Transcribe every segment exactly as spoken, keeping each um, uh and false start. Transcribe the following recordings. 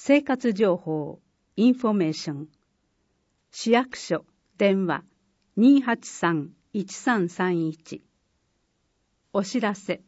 生活情報インフォメーション、市役所電話 にーはちさん いちさんさんいち。 お知らせ。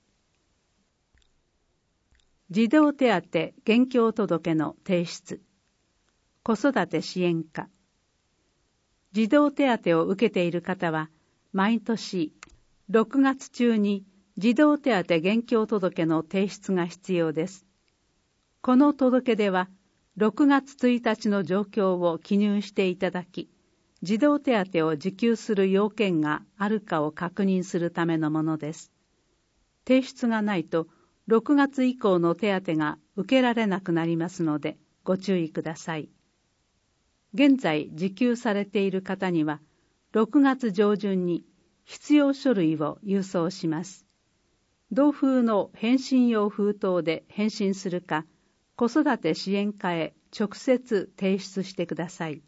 児童手当現況届の提出。子育て支援課。児童手当を受けている方は毎年ろくがつ中に児童手当現況届の提出が必要です。この届け出はろくがつついたちの状況を記入していただき、児童手当を受給する要件があるかを確認するためのものです。提出がないとろくがつ以降の手当が受けられなくなりますのでご注意ください。現在受給されている方にはろくがつ上旬に必要書類を郵送します。同封の返信用封筒で返信するか、子育て支援課へ直接提出してください。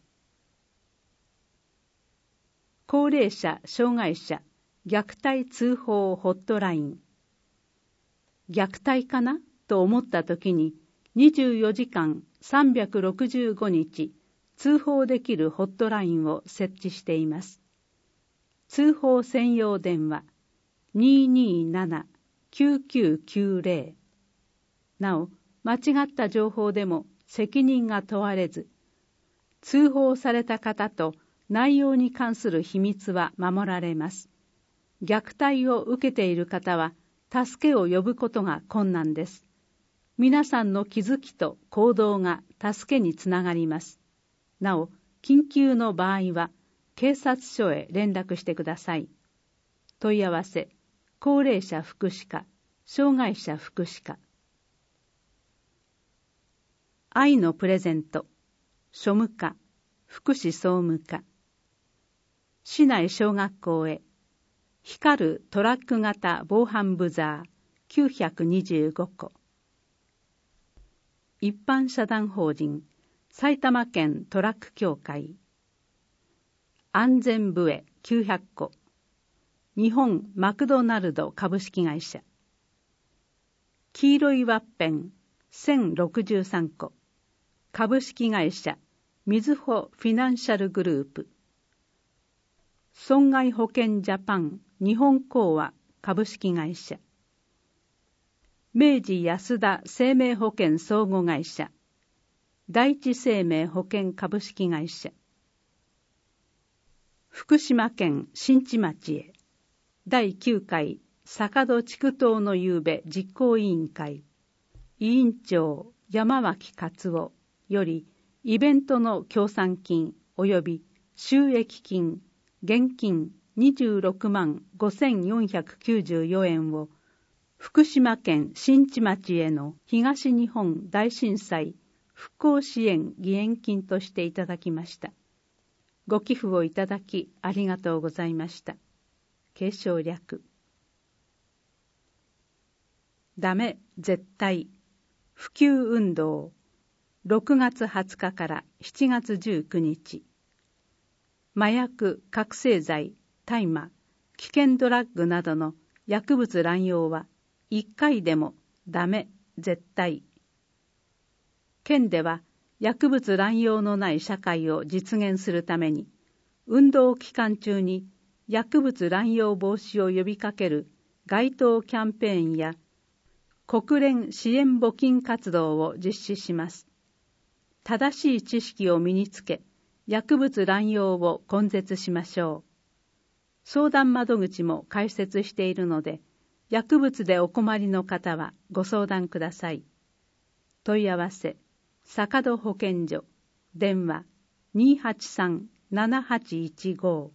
高齢者・障害者虐待通報ホットライン。虐待かなと思ったときににじゅうよじかんさんびゃくろくじゅうごにち通報できるホットラインを設置しています。通報専用電話 にーにーなな きゅうきゅうきゅうぜろ。なお、間違った情報でも責任が問われず、通報された方と内容に関する秘密は守られます。虐待を受けている方は助けを呼ぶことが困難です。皆さんの気づきと行動が助けにつながります。なお、緊急の場合は警察署へ連絡してください。問い合わせ、高齢者福祉課、障害者福祉課。愛のプレゼント、庶務課、福祉総務課。市内小学校へ、光るトラック型防犯ブザーきゅうひゃくにじゅうごこ。一般社団法人埼玉県トラック協会。安全笛きゅうひゃっこ。日本マクドナルド株式会社。黄色いワッペンせんろくじゅうさんこ。株式会社みずほフィナンシャルグループ。損害保険ジャパン日本興和株式会社。明治安田生命保険相互会社。第一生命保険株式会社。福島県新地町へだいきゅうかい坂戸地区党の夕べ実行委員会委員長山脇勝夫よりイベントの協賛金及び収益金現金にじゅうろくまんごせんよんひゃくきゅうじゅうよえんを福島県新地町への東日本大震災復興支援義援金としていただきました。ご寄付をいただきありがとうございました。継承略。ダメ絶対普及運動ろくがつはつかからしちがつじゅうくにち。麻薬、覚醒剤、大麻、危険ドラッグなどの薬物乱用はいっかいでもダメ絶対。県では薬物乱用のない社会を実現するために運動期間中に薬物乱用防止を呼びかける街頭キャンペーンや国連支援募金活動を実施します。正しい知識を身につけ、薬物乱用を根絶しましょう。相談窓口も開設しているので、薬物でお困りの方はご相談ください。問い合わせ、坂戸保健所、電話にーはちさん ななはちいちご。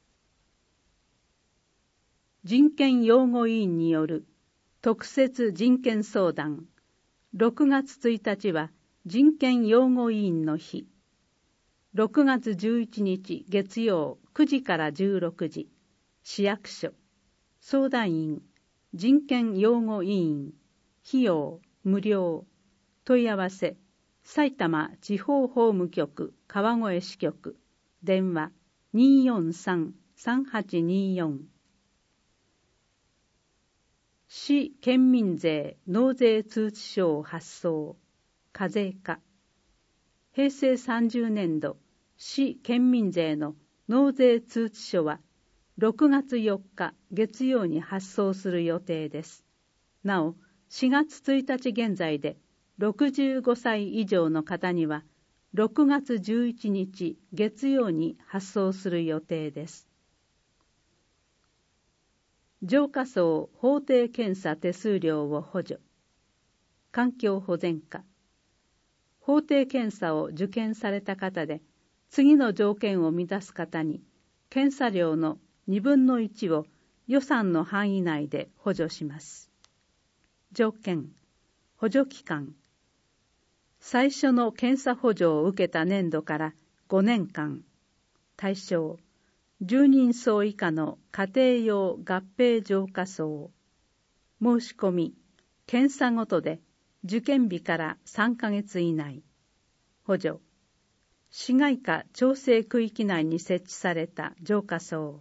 人権擁護委員による特設人権相談。ろくがつついたちは人権擁護委員の日。ろくがつじゅういちにち月曜くじからじゅうろくじ。市役所。相談員。人権擁護委員。費用無料。問い合わせ。埼玉地方法務局川越支局。電話にーよんさん さんはちにーよん。市県民税納税通知書を発送。 課税課。平成さんじゅうねんど市県民税の納税通知書はろくがつよっか月曜に発送する予定です。なお、しがつついたち現在でろくじゅうごさい以上の方にはろくがつじゅういちにち月曜に発送する予定です。浄化層法定検査手数料を補助。環境保全課。法定検査を受検された方で、次の条件を満たす方に、検査料のにぶんのいちを予算の範囲内で補助します。条件、補助期間。最初の検査補助を受けた年度からごねんかん。対象、じゅうにんそう以下の家庭用合併浄化槽。申し込み、検査ごとで受験日からさんかげつ以内。補助、市街化調整区域内に設置された浄化槽。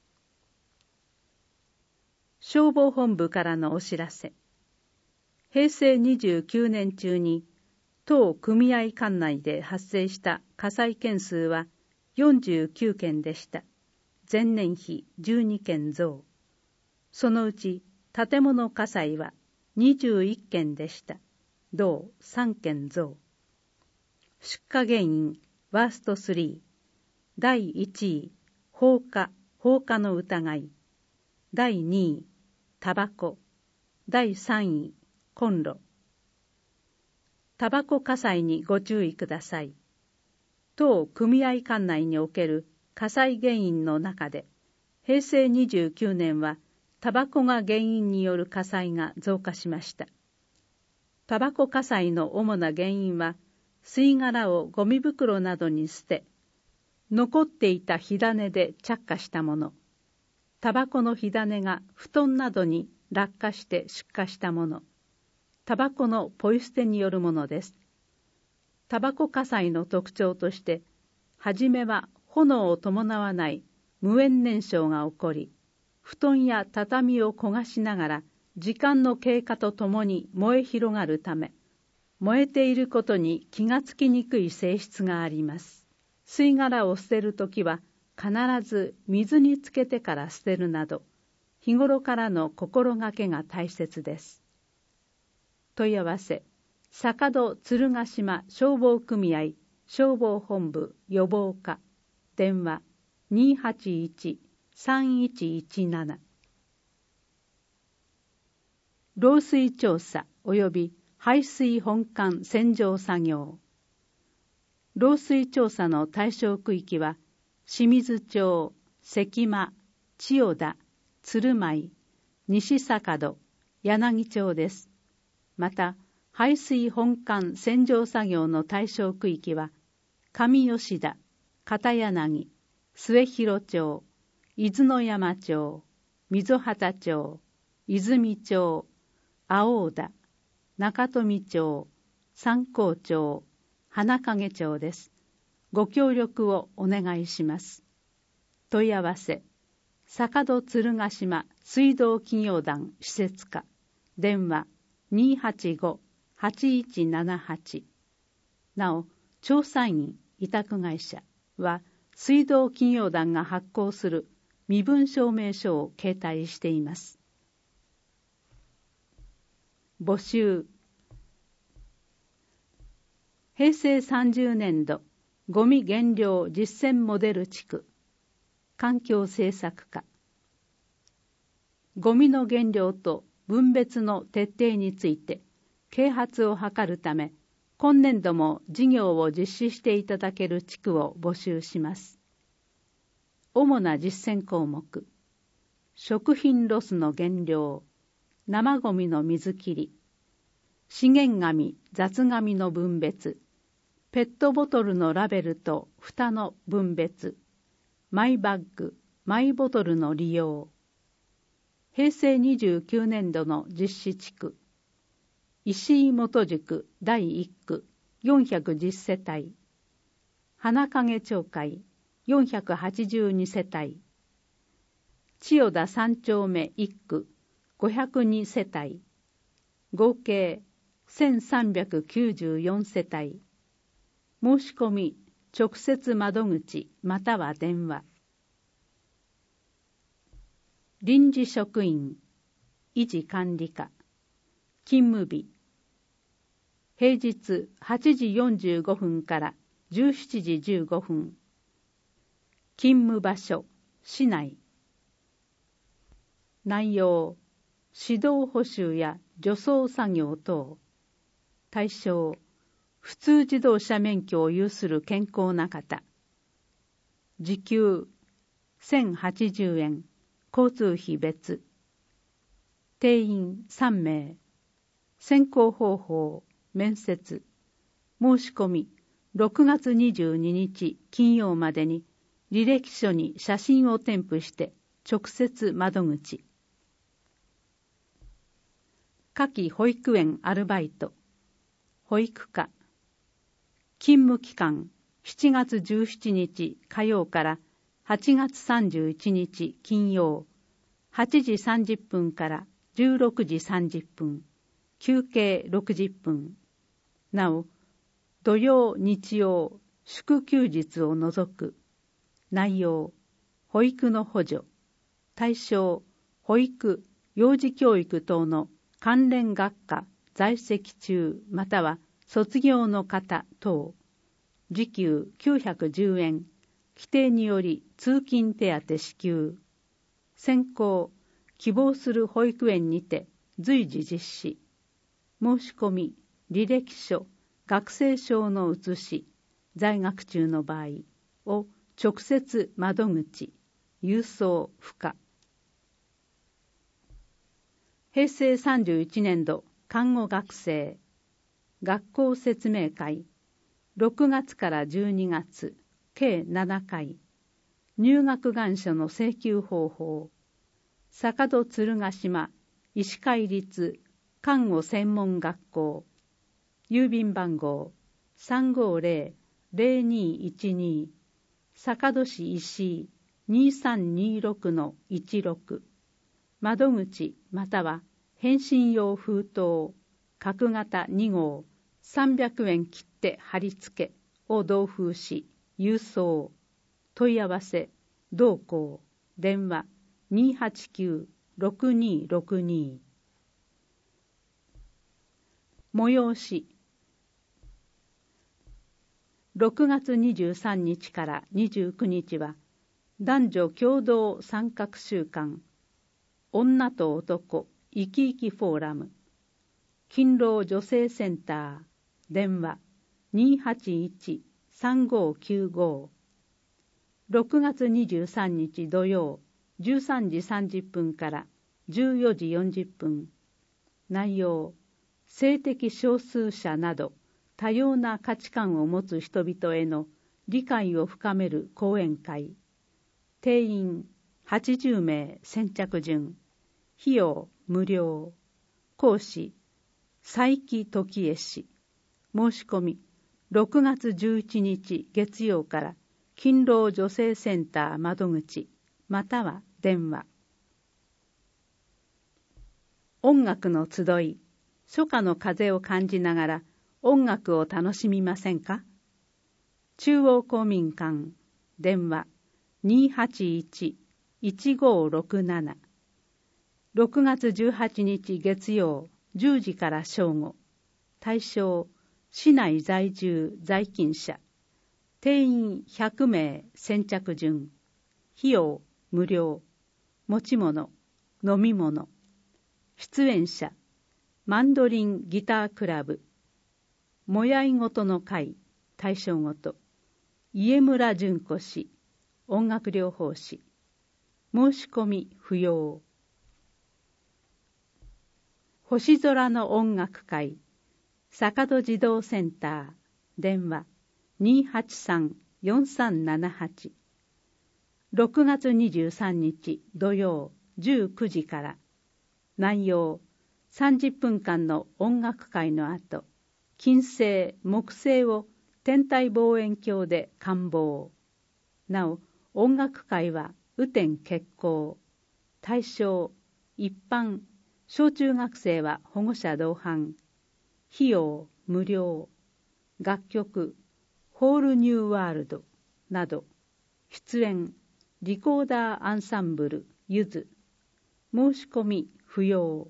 消防本部からのお知らせ。平成にじゅうきゅうねん中に当組合管内で発生した火災件数はよんじゅうきゅうけんでした。前年比じゅうにけん増。そのうち建物火災はにじゅういっけんでした。同さんけん増。出火原因ワーストスリー。だいいちい、放火、放火の疑い。だいにい、タバコ。だいさんい、コンロ。タバコ火災にご注意ください。当組合管内における火災原因の中で、平成にじゅうきゅうねんはタバコが原因による火災が増加しました。タバコ火災の主な原因は、吸い殻をゴミ袋などに捨て、残っていた火種で着火したもの、タバコの火種が布団などに落下して出火したもの、タバコのポイ捨てによるものです。タバコ火災の特徴として、はじめは炎を伴わない無煙燃焼が起こり、布団や畳を焦がしながら時間の経過とともに燃え広がるため、燃えていることに気がつきにくい性質があります。吸い殻を捨てるときは必ず水につけてから捨てるなど、日頃からの心がけが大切です。問い合わせ、坂戸鶴ヶ島消防組合消防本部予防課、電話にーはちいち さんいちいちなな。漏水調査及び排水本管洗浄作業。漏水調査の対象区域は、清水町、関間、千代田、鶴舞、西坂戸、柳町です。また、排水本管洗浄作業の対象区域は、上吉田、片柳、末広町、伊豆の山町、溝端町、泉町、青田、中富町、三光町、花影町です。ご協力をお願いします。問い合わせ、坂戸鶴ヶ島水道企業団施設課、電話にーはちご はちいちななはち。なお、調査員委託会社は水道企業団が発行する身分証明書を携帯しています。募集。平成さんじゅうねんどゴミ減量実践モデル地区環境政策課。ゴミの減量と分別の徹底について啓発を図るため、今年度も事業を実施していただける地区を募集します。主な実践項目、食品ロスの減量、生ゴミの水切り、資源ゴミ、雑ゴミの分別、ペットボトルのラベルと蓋の分別、マイバッグ、マイボトルの利用。平成にじゅうきゅうねんどの実施地区、石井元塾だいいっくよんひゃくじゅっせたい、花影町会よんひゃくはちじゅうにせたい、千代田さんちょうめいっくごひゃくにせたい、合計せんさんびゃくきゅうじゅうよん世帯。申し込み直接窓口または電話。臨時職員、維持管理課、勤務日、平日はちじよんじゅうごふんからじゅうしちじじゅうごふん。勤務場所、市内。内容、指導補修や除草作業等。対象、普通自動車免許を有する健康な方。時給せんはちじゅうえん、交通費別。定員さん名。選考方法、面接。申し込みろくがつにじゅうににち金曜までに履歴書に写真を添付して直接窓口。夏季保育園アルバイト、保育課。勤務期間しちがつじゅうしちにち火曜からはちがつさんじゅういちにち金曜、はちじさんじゅっぷんからじゅうろくじさんじゅっぷん、休憩ろくじゅっぷん。なお、土曜、日曜、祝休日を除く。内容、保育の補助。対象、保育、幼児教育等の関連学科在籍中または卒業の方等。時給きゅうひゃくじゅうえん。規定により通勤手当支給。選考、希望する保育園にて随時実施。申し込み、履歴書、学生証の写し、在学中の場合を直接窓口、郵送不可。へいせいさんじゅういちねんど看護学生学校説明会、ろくがつからじゅうにがつ計ななかい。入学願書の請求方法。坂戸鶴ヶ島医師会立看護専門学校。郵便番号 さんごーぜろぜろにいちに 坂戸市石井 にさんにろくのいちろく。窓口または返信用封筒角型にごうさんびゃくえん切手貼り付けを同封し郵送。問い合わせ同行電話 にーはちきゅうろくにーろくにー。催しろくがつにじゅうさんにちからにじゅうくにちは男女共同参画週間女と男生き生きフォーラム。勤労女性センター電話 にーはちいちさんごーきゅうごー。ろくがつにじゅうさんにち土曜じゅうさんじさんじゅっぷんからじゅうよじよんじゅっぷん。内容、性的少数者など多様な価値観を持つ人々への理解を深める講演会。定員はちじゅうめい先着順。費用無料。講師佐伯時江氏。申し込みろくがつじゅういちにち月曜から勤労女性センター窓口または電話。音楽の集い。初夏の風を感じながら音楽を楽しみませんか？中央公民館電話 にーはちいちいちごーろくなな。ろくがつじゅうはちにち月曜じゅうじから正午。対象市内在住在勤者。定員ひゃくめい先着順。費用無料。持ち物飲み物。出演者マンドリンギタークラブ。もやいごとの会対象ごと。家村純子氏音楽療法士。申し込み不要。星空の音楽会坂戸児童センター電話 にーはちさんよんさんななはち。ろくがつにじゅうさんにち土曜じゅうくじから。内容さんじゅっぷんかんの音楽会の後、金星木星を天体望遠鏡で観望。なお音楽会は雨天決行。対象一般小中学生は保護者同伴。 費用無料、楽曲ホールニューワールドなど、出演リコーダーアンサンブルゆず、申し込み不要。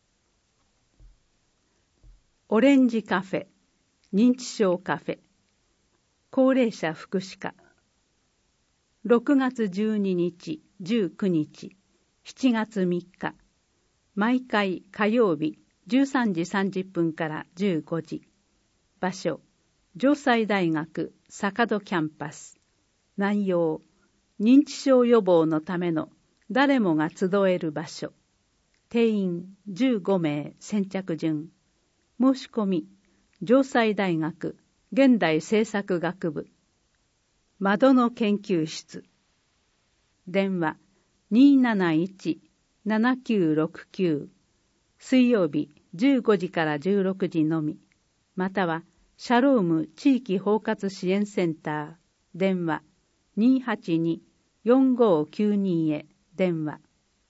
オレンジカフェ、認知症カフェ、高齢者福祉課。ろくがつじゅうににち、じゅうくにち、しちがつみっか、毎回火曜日じゅうさんじさんじゅっぷんからじゅうごじ。場所、城西大学坂戸キャンパス。内容、認知症予防のための誰もが集える場所。定員じゅうごめい先着順。申し込み、城西大学現代政策学部。窓の研究室。電話 にーなないち ななきゅうろくきゅう。水曜日じゅうごじからじゅうろくじのみ。またはシャローム地域包括支援センター。電話 にーはちに よんごきゅうに へ電話。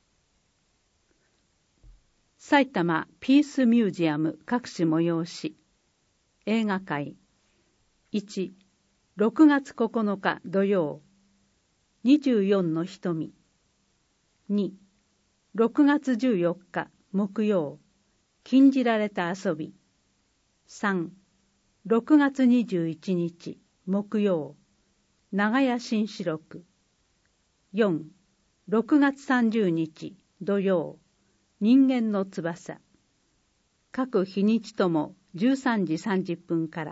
埼玉ピースミュージアム各種催し。映画会。いち、ろくがつここのか土曜、にじゅうよんの瞳。に、ろくがつじゅうよっか木曜、禁じられた遊び。さん、ろくがつにじゅういちにち木曜、長屋新四六。よん、ろくがつさんじゅうにち土曜、人間の翼。各日にちともじゅうさんじさんじゅっぷんから。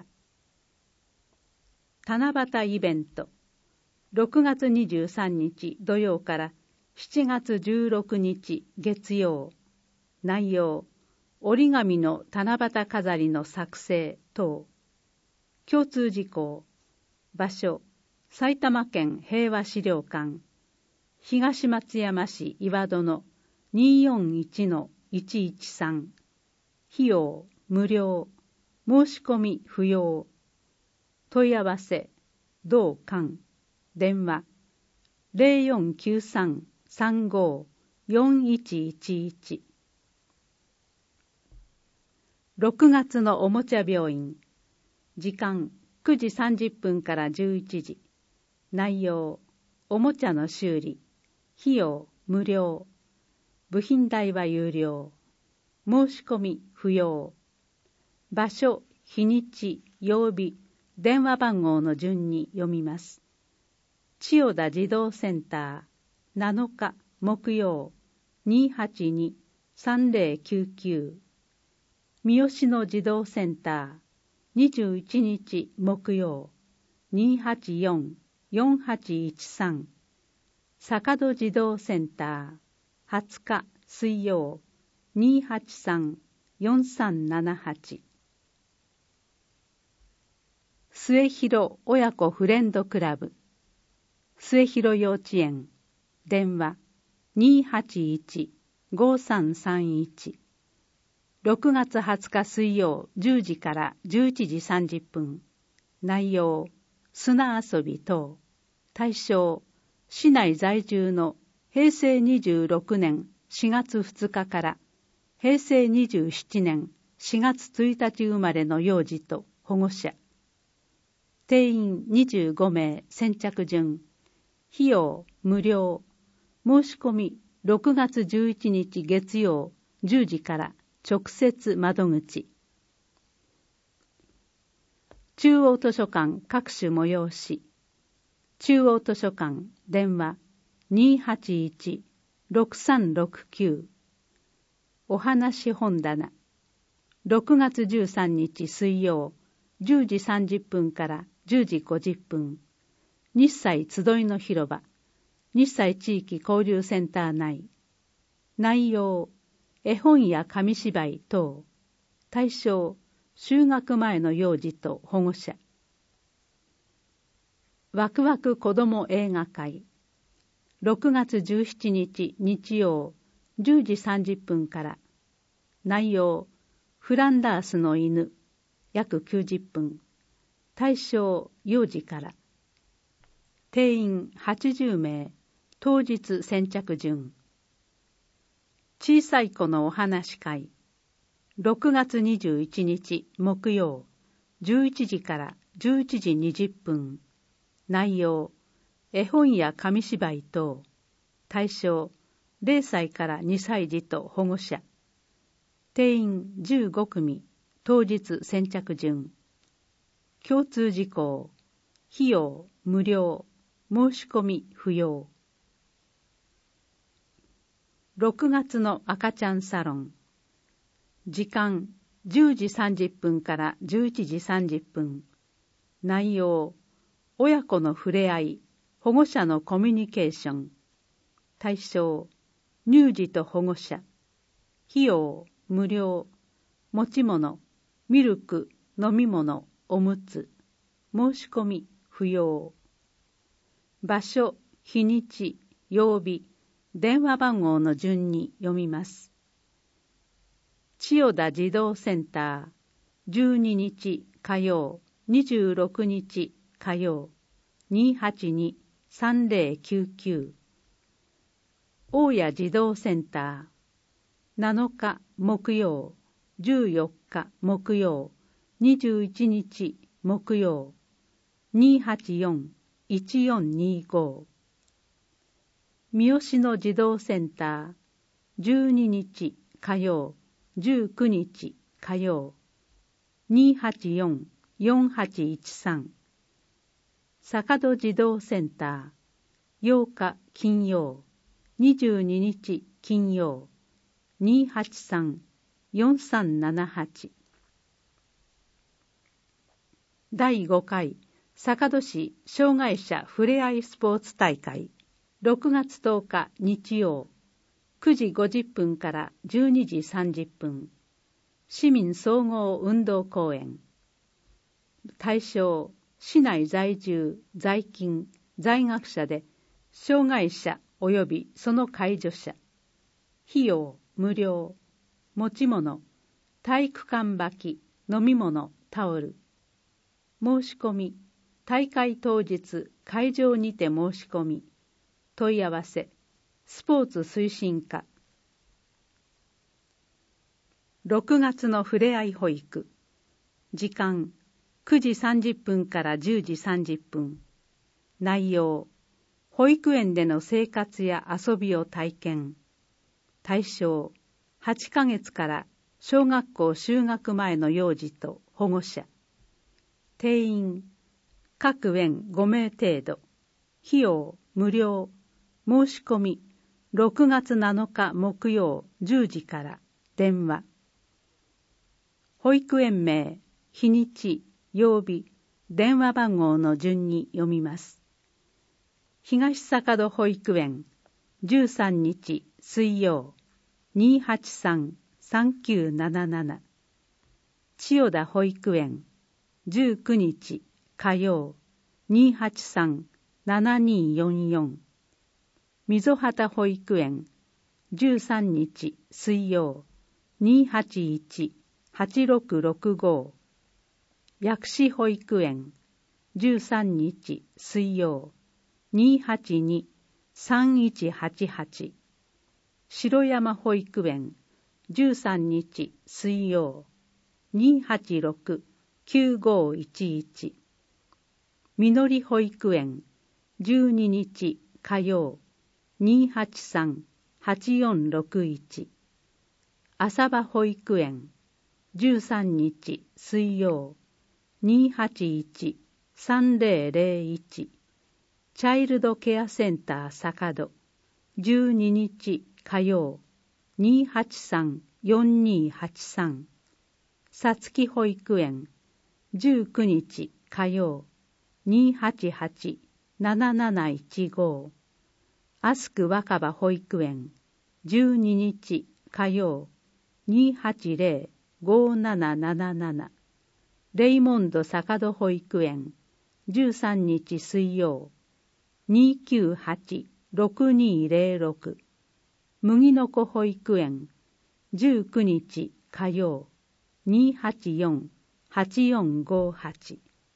七夕イベント。ろくがつにじゅうさんにち土曜からしちがつじゅうろくにち月曜。内容、折り紙の七夕飾りの作成等。共通事項。場所、埼玉県平和資料館。東松山市岩戸の にーよんいちのいちいちさん。費用無料。申し込み不要。問い合わせ、同館。電話、ゼロよんきゅうさん さんご よんいちいちいち。ろくがつのおもちゃ病院。時間くじさんじゅっぷんからじゅういちじ。内容、おもちゃの修理。費用無料。部品代は有料。申し込み不要。場所、日にち、曜日、電話番号の順に読みます。千代田児童センター、なのか木曜、にーはちに さんぜろきゅうきゅう。三好の児童センター、にじゅういちにち木曜、にーはちよん よんはちいちさん。坂戸児童センター、はつか水曜、にーはちさん よんさんななはち。末広親子フレンドクラブ。末広幼稚園。電話 にーはちいち ごさんさんいち。ろくがつはつか水曜じゅうじからじゅういちじさんじゅっぷん。内容、砂遊び等。対象、市内在住のへいせいにじゅうろくねんしがつふつかからへいせいにじゅうななねんしがつついたち生まれの幼児と保護者。定員にじゅうごめい先着順。費用無料。申し込みろくがつじゅういちにち月曜じゅうじから直接窓口。中央図書館各種催し。中央図書館電話 にーはちいち ろくさんろくきゅう。お話本棚。ろくがつじゅうさんにち水曜じゅうじさんじゅっぷんからじゅうじごじゅっぷん。日西集いの広場。日西地域交流センター内。内容、絵本や紙芝居等。対象、就学前の幼児と保護者。ワクワク子ども映画会。ろくがつじゅうしちにち日曜じゅうじさんじゅっぷんから。内容、フランダースの犬。約きゅうじゅっぷん。対象、幼児から。定員はちじゅうめい。当日先着順。小さい子のお話会。 ろくがつにじゅういちにち木曜、じゅういちじからじゅういちじにじゅっぷん。内容、絵本や紙芝居等。対象、れいさいからにさい児と保護者。定員じゅうごくみ、当日先着順。共通事項、費用無料、申し込み不要。ろくがつの赤ちゃんサロン。時間じゅうじさんじゅっぷんからじゅういちじさんじゅっぷん。内容、親子の触れ合い、保護者のコミュニケーション。対象、乳児と保護者。費用無料、持ち物、ミルク、飲み物、おむつ。申し込み不要。場所、日にち、曜日、電話番号の順に読みます。千代田児童センター、じゅうににち火曜、にじゅうろくにち火曜、にーはちにーさんぜろきゅうきゅう。大谷児童センター、なのか木曜、じゅうよっか木曜、にじゅういちにち木曜、にーはちよんーいちよんにーご。三好の児童センター、じゅうににち火曜、じゅうくにち火曜、にーはちよんーよんはちいちさん。坂戸児童センター、ようか金曜、にじゅうににち金曜、にーはちさんーよんさんななはち。だいごかい坂戸市障害者ふれあいスポーツ大会。ろくがつとおか日曜、くじごじゅっぷんからじゅうにじさんじゅっぷん。市民総合運動公園。対象、市内在住、在勤、在学者で、障害者及びその介助者。費用無料。持ち物、体育館履き、飲み物、タオル。申し込み、大会当日、会場にて申し込み。問い合わせ、スポーツ推進課。ろくがつのふれあい保育。時間、くじさんじゅっぷんからじゅうじさんじゅっぷん。内容、保育園での生活や遊びを体験。対象、はちかげつから小学校就学前の幼児と保護者。定員、各園ごめい程度。費用無料。申し込み、ろくがつなのか木曜じゅうじから電話。保育園名、日にち、曜日、電話番号の順に読みます。東坂戸保育園、じゅうさんにち水曜、にーはちさんーさんきゅうなななな。千代田保育園、じゅうくにち火曜、にーはちさんーななにーよんよん。溝端保育園、じゅうさんにち水曜、にーはちいちーはちろくろくご。薬師保育園、じゅうさんにち水曜、にーはちにーさんいちはちはち。城山保育園、じゅうさんにち水曜、にーはちろくきゅうごいちいち。みのり保育園、じゅうににち火曜、にーはちさんーはちよんろくいち。浅場保育園、じゅうさんにち水曜、にーはちいちーさんぜろぜろいち。チャイルドケアセンター坂戸、じゅうににち火曜、にーはちさんーよんにーはちさん。さつき保育園、じゅうくにち火曜、にーはちはちーなななないちご。アスク若葉保育園、じゅうににち火曜、にーはちぜろごななななな。レイモンド坂戸保育園、じゅうさんにち水曜、にーきゅうはちーろくにーぜろろく。麦の子保育園、じゅうくにち火曜、にーはちよんーはちよんごはち。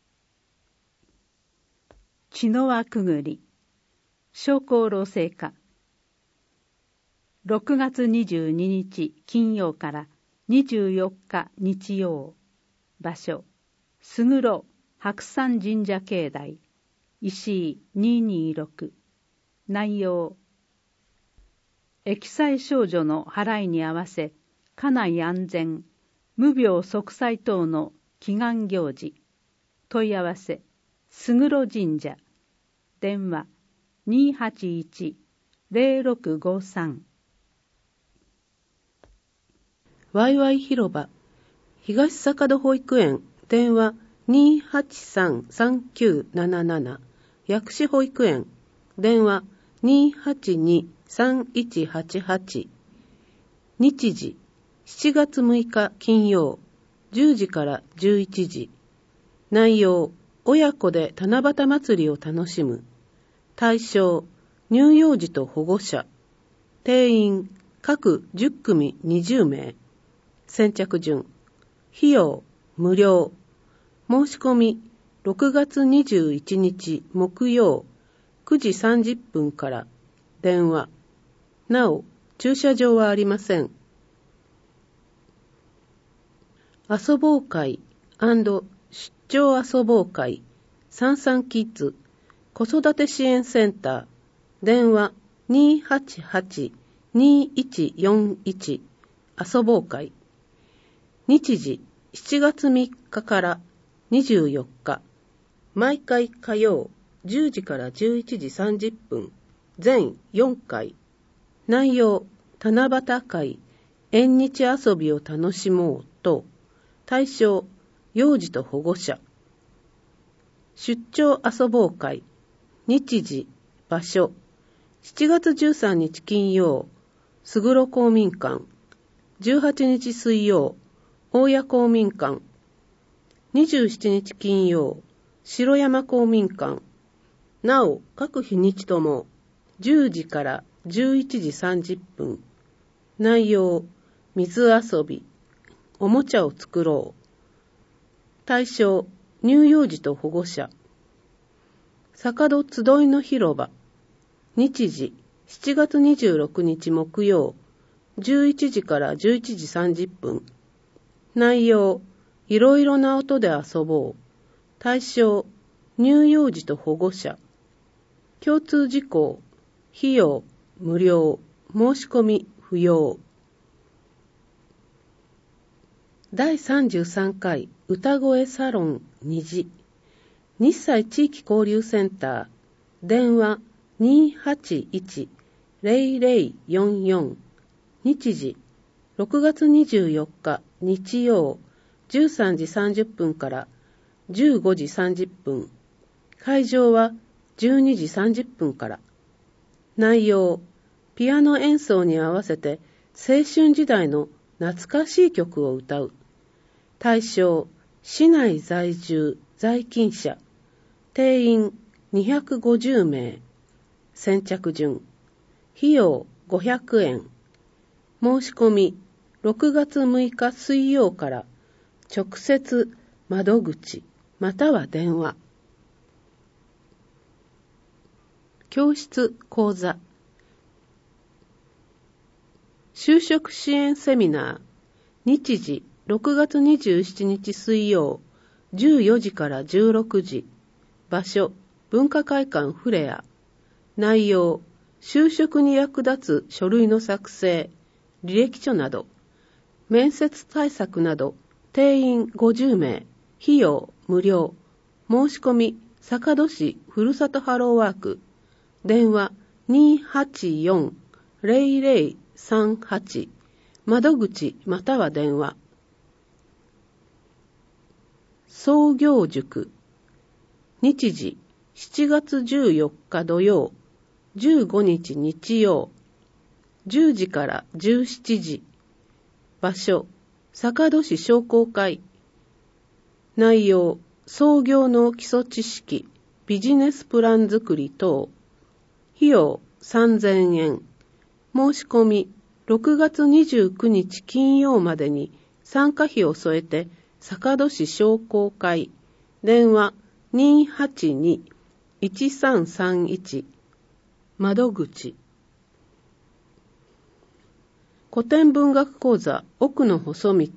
茅の輪くぐり、商工路製課。ろくがつにじゅうににち金曜からにじゅうよっか日曜。場所、勝呂白山神社境内。石井にひゃくにじゅうろく。内容、疫災少女の払いに合わせ、家内安全、無病息災等の祈願行事。問い合わせ、勝呂神社。電話、にーはちいち ゼロろくごさん。 ワイワイ広場、東坂戸保育園、電話 にーはちさん さんきゅうなななな。薬師保育園、電話 にーはちに さんいちはちはち。日時、しちがつむいか金曜、じゅうじからじゅういちじ。内容、親子で七夕祭りを楽しむ。対象、乳幼児と保護者。定員、各じゅっくみにじゅうめい。先着順。費用、無料。申し込み、ろくがつにじゅういちにち木曜、くじさんじゅっぷんから。電話。なお、駐車場はありません。遊ぼう会&出張遊ぼう会、さんさんキッズ、子育て支援センター、電話 にーはちはち にーいちよんいち、遊ぼう会。日時、しちがつみっかからにじゅうよっか。毎回火曜、じゅうじからじゅういちじさんじゅっぷん、全よんかい。内容、七夕会、縁日遊びを楽しもうと、対象、幼児と保護者。出張遊ぼう会、日時、場所、しちがつじゅうさんにち金曜、勝呂公民館、じゅうはちにち水曜、大谷公民館、にじゅうしちにち金曜、城山公民館。なお、各日にちとも、じゅうじからじゅういちじさんじゅっぷん。内容、水遊び、おもちゃを作ろう。対象、乳幼児と保護者。坂戸集いの広場。日時、しちがつにじゅうろくにち木曜、じゅういちじからじゅういちじさんじゅっぷん。内容、いろいろな音で遊ぼう。対象、乳幼児と保護者。共通事項、費用、無料、申し込み、不要。だいさんじゅうさんかい歌声サロン虹。日西地域交流センター。電話 にーはちいち ゼロゼロよんよん。日時、ろくがつにじゅうよっか日曜、じゅうさんじさんじゅっぷんからじゅうごじさんじゅっぷん。会場はじゅうにじさんじゅっぷんから。内容、ピアノ演奏に合わせて青春時代の懐かしい曲を歌う。対象、市内在住、在勤者。定員にひゃくごじゅうめい。先着順。費用ごひゃくえん。申し込み、ろくがつむいか水曜から直接窓口または電話。教室講座。就職支援セミナー。日時ろくがつにじゅうしちにち水曜、じゅうよじからじゅうろくじ。場所、文化会館フレア。内容、就職に役立つ書類の作成、履歴書など。面接対策など。定員ごじゅうめい。費用無料。申し込み、坂戸市ふるさとハローワーク。電話 にーはちよん ゼロゼロさんはち。窓口または電話。創業塾。日時、しちがつじゅうよっか土曜、じゅうごにち日曜、じゅうじからじゅうしちじ。場所、坂戸市商工会。内容、創業の基礎知識、ビジネスプラン作り等。費用さんぜんえん。申し込み、ろくがつにじゅうくにち金曜までに参加費を添えて、坂戸市商工会。電話 にーはちに いちさんさんいち。窓口。 古典文学講座奥の細道、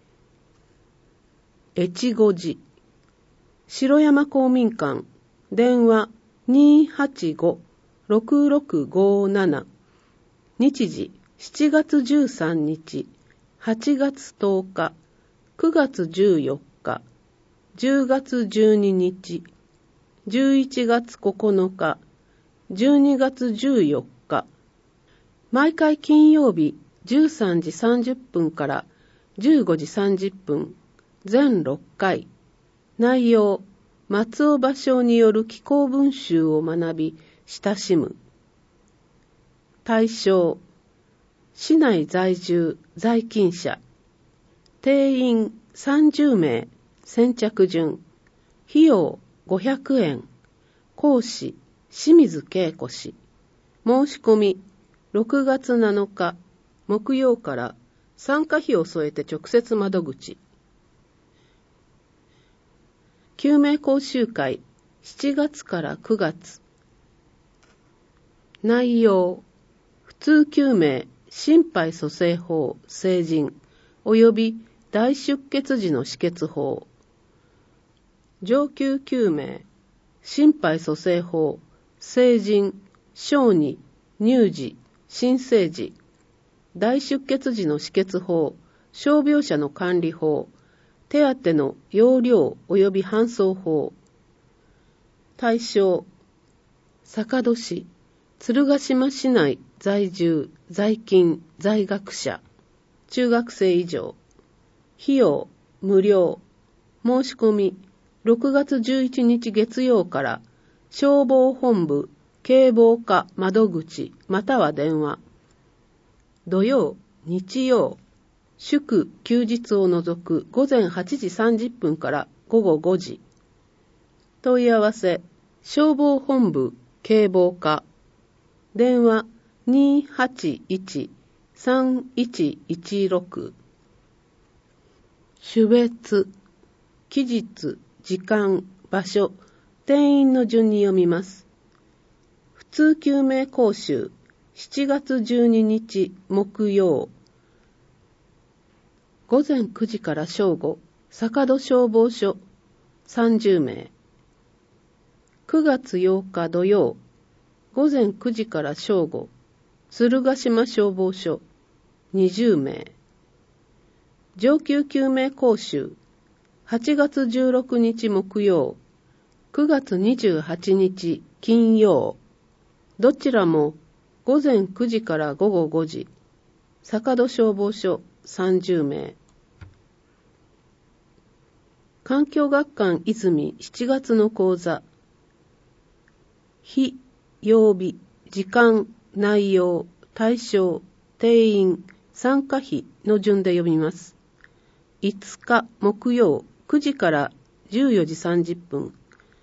越後寺、城山公民館、電話 にーはちご ろくろくごなな、日時しちがつじゅうさんにち、はちがつとおか、くがつじゅうよっか、じゅうがつじゅうににち、じゅういちがつここのか、じゅうにがつじゅうよっか、毎回金曜日じゅうさんじさんじゅっぷんからじゅうごじさんじゅっぷん、全ろっかい。内容、松尾芭蕉による紀行文集を学び、親しむ。対象、市内在住、在勤者。定員さんじゅうめい、先着順。費用ごひゃくえん。講師、清水恵子氏。申し込み、ろくがつなのか、木曜から参加費を添えて直接窓口。救命講習会、しちがつからくがつ。内容、普通救命、心肺蘇生法、成人、及び大出血時の止血法。上級救命、心肺蘇生法、成人、小児、乳児、新生児、大出血時の止血法、傷病者の管理法、手当の要領及び搬送法。対象、坂戸市、鶴ヶ島市内在住、在勤、在学者、中学生以上。費用、無料。申し込み、ろくがつじゅういちにち月曜から消防本部警防課窓口または電話。土曜、日曜、祝休日を除くごぜんはちじさんじゅっぷんからごごごじ。問い合わせ、消防本部警防課。電話 にーはちいち さんいちいちろく。種別、期日、時間、場所、定員の順に読みます。普通救命講習、しちがつじゅうににち木曜。ごぜんくじから正午、坂戸消防署、さんじゅうめい。くがつようか土曜、ごぜんくじから正午、鶴ヶ島消防署、にじゅうめい。上級救命講習、はちがつじゅうろくにち木曜、くがつにじゅうはちにち金曜。どちらもごぜんくじからごごごじ、坂戸消防署さんじゅうめい。環境学館泉しちがつの講座。日、曜日、時間、内容、対象、定員、参加費の順で読みます。いつか木曜くじからじゅうよじさんじゅっぷん。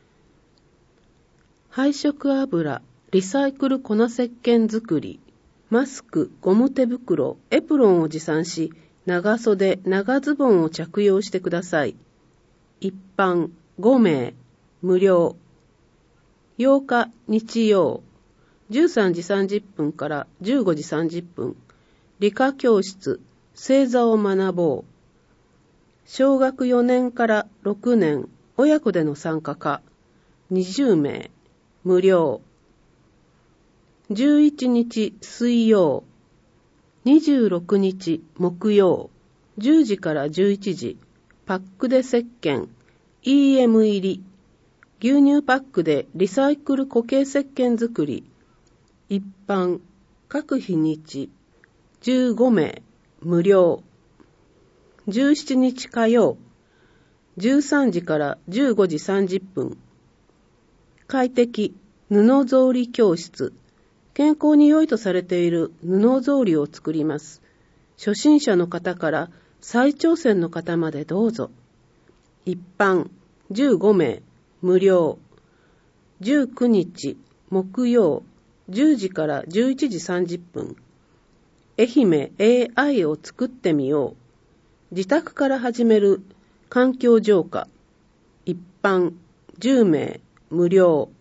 配色油、リサイクル粉石鹸作り、マスク、ゴム手袋、エプロンを持参し、長袖、長ズボンを着用してください。一般ごめい、無料。ようか日曜、じゅうさんじさんじゅっぷんからじゅうごじさんじゅっぷん。理科教室、星座を学ぼう。小学よねんからろくねん、親子での参加か、にじゅうめい、無料。じゅういちにち水曜、にじゅうろくにち木曜、じゅうじからじゅういちじ、パックで石鹸、イーエム 入り、牛乳パックでリサイクル固形石鹸作り、一般、各日にち、じゅうごめい、無料。じゅうしちにち火曜、じゅうさんじからじゅうごじさんじゅっぷん。快適、布草履教室。健康に良いとされている布草履を作ります。初心者の方から再挑戦の方までどうぞ。一般、じゅうごめい、無料。じゅうくにち木曜、じゅうじからじゅういちじさんじゅっぷん。愛媛 エーアイ を作ってみよう。自宅から始める環境浄化。一般じゅうめい無料。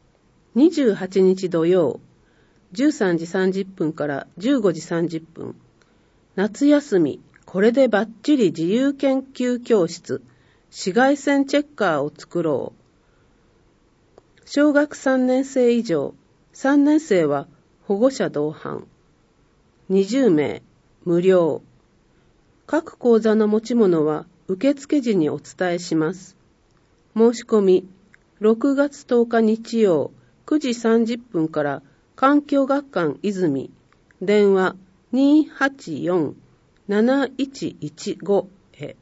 にじゅうはちにち土曜、じゅうさんじさんじゅっぷんからじゅうごじさんじゅっぷん。 夏休み、これでバッチリ自由研究教室、紫外線チェッカーを作ろう。小学さんねん生以上、さんねん生は保護者同伴。にじゅうめい、無料。各講座の持ち物は受付時にお伝えします。申し込み、ろくがつとおか日曜、くじさんじゅっぷんから環境学館泉、電話にーはちよん、なないちいちごへ。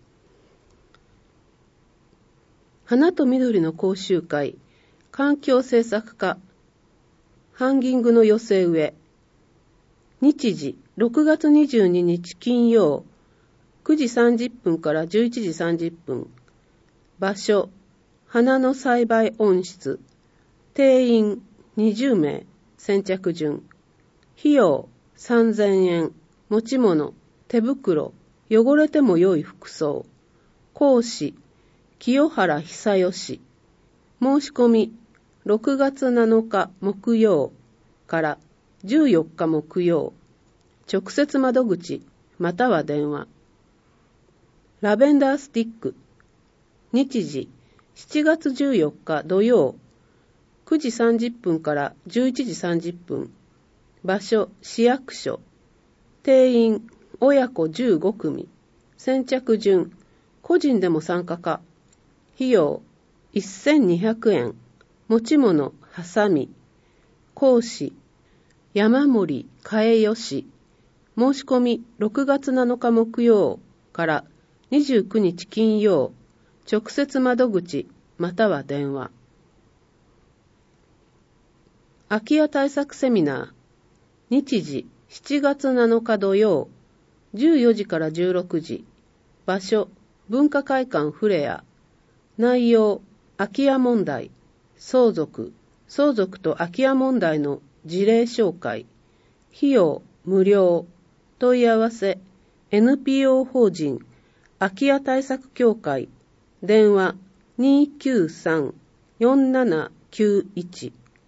花と緑の講習会、環境政策課、ハンギングの寄せ植え。日時、ろくがつにじゅうににち金曜、くじさんじゅっぷんからじゅういちじさんじゅっぷん。場所、花の栽培温室。定員にじゅうめい、先着順。費用さんぜんえん。持ち物、手袋、汚れても良い服装。講師、清原久義。申し込み、ろくがつなのか木曜からじゅうよっか木曜。直接窓口、または電話。ラベンダースティック。日時、しちがつじゅうよっか土曜、くじさんじゅっぷんからじゅういちじさんじゅっぷん。場所、市役所。定員、親子じゅうごくみ。先着順、個人でも参加か。費用、せんにひゃくえん。持ち物、はさみ。講師、山森嘉義。申し込み、ろくがつなのか木曜からにじゅうくにち金曜。直接窓口、または電話。空き家対策セミナー。日時、しちがつなのか土曜、じゅうよじからじゅうろくじ。場所、文化会館フレア。内容、空き家問題、相続、相続と空き家問題の事例紹介。費用、無料。問い合わせ、エヌピーオー 法人、空き家対策協会。電話、にーきゅうさん、よんななきゅういち。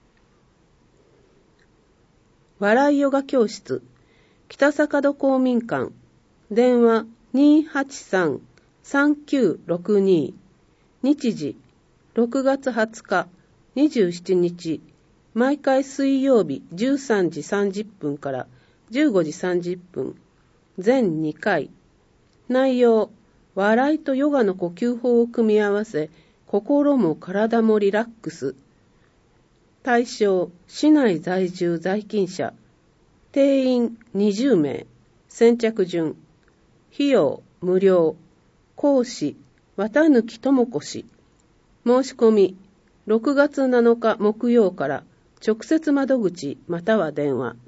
笑いヨガ教室、北坂戸公民館。電話、にーはちさん、さんきゅうろくに。日時、ろくがつはつか、にじゅうしちにち。毎回水曜日じゅうさんじさんじゅっぷんからじゅうごじさんじゅっぷん。全にかい。内容、笑いとヨガの呼吸法を組み合わせ、心も体もリラックス。対象、市内在住在勤者。定員にじゅうめい。先着順。費用、無料。講師、綿貫智子氏。申し込み、ろくがつなのか木曜から直接窓口または電話。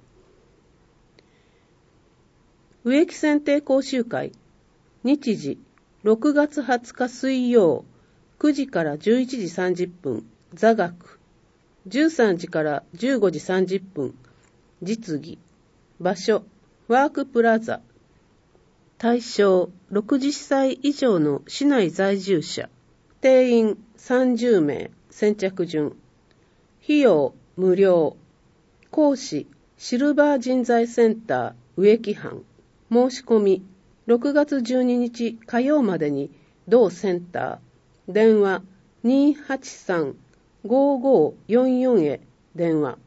植木剪定講習会。日時、ろくがつはつか水曜、くじからじゅういちじさんじゅっぷん、座学。じゅうさんじからじゅうごじさんじゅっぷん、実技。場所、ワークプラザ。対象、ろくじゅっさい以上の市内在住者。定員さんじゅうめい、先着順。費用、無料。講師、シルバー人材センター、植木班。申し込み、ろくがつじゅうににち火曜までに同センター。電話、にーはちさん、ごーごーよんよんへ電話。